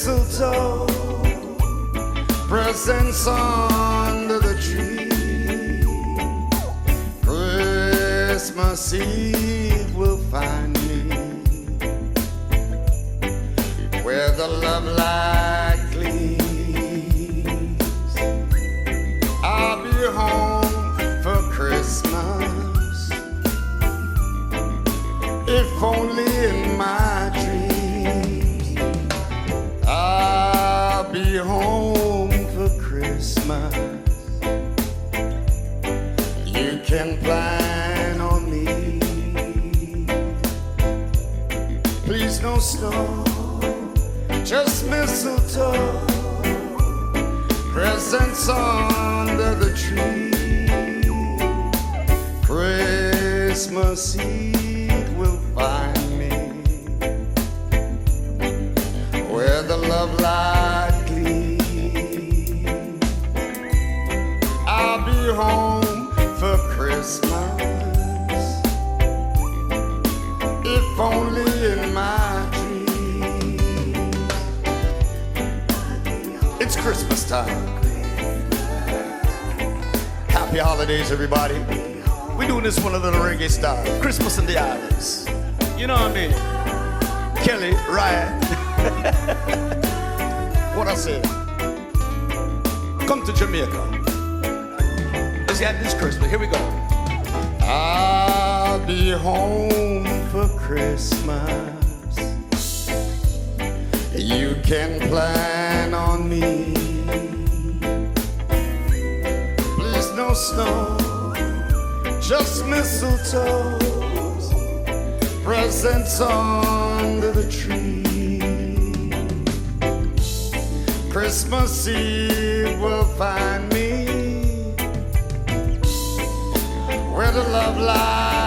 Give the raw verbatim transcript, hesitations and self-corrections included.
mistletoe, presents under the tree. Christmas Eve will find me where the love light gleams. I'll be home for Christmas, if only in my dreams. I'll be home for Christmas. You can plan on me. Please no snow, just mistletoe, presents under the tree. Christmas Eve will find me where the love light gleams. I'll be home for Christmas, if only in my dreams. It's Christmas time. Happy holidays, everybody. We're doing this one a little reggae style. Christmas in the islands. You know what I mean? Kelly, Ryan. What I said? Come to Jamaica. Let's get this Christmas. Here we go. I'll be home for Christmas. You can plan on me. Please no snow, just mistletoe, presents under the tree. Christmas Eve will find me where the love lies.